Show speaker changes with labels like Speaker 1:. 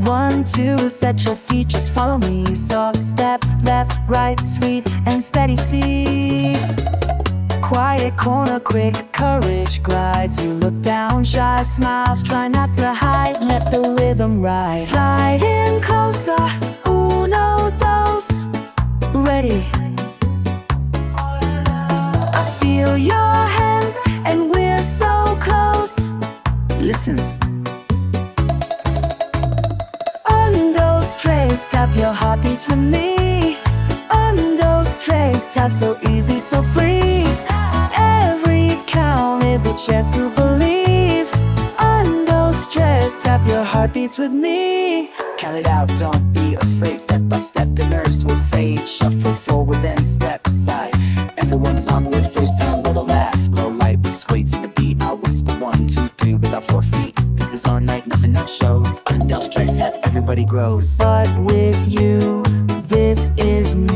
Speaker 1: 1, 2, set your feet, just follow me. Soft step, left, right, sweet and steady C. Quiet corner, quick courage glides. You look down, shy smiles, try not to hide, let the rhythm ride. Slide in closer, uno, dos, ready. I feel your hands and we're so close. Listen. On those trays, tap your heartbeats with me. On those trays, tap so easy, so free. Every count is a chance to believe. On those trays, tap your heartbeats with me.
Speaker 2: Count it out, don't be afraid. Step by step, the nerves will fade. Shuffle forward, then step aside. Everyone's onward, first time, little laugh. Low light, we sway to the beat. I'll whisper 1, 2, 3 with our 4 feet. This is all night, nothing else shows. On those trays, step, everybody grows.
Speaker 1: But with you, this is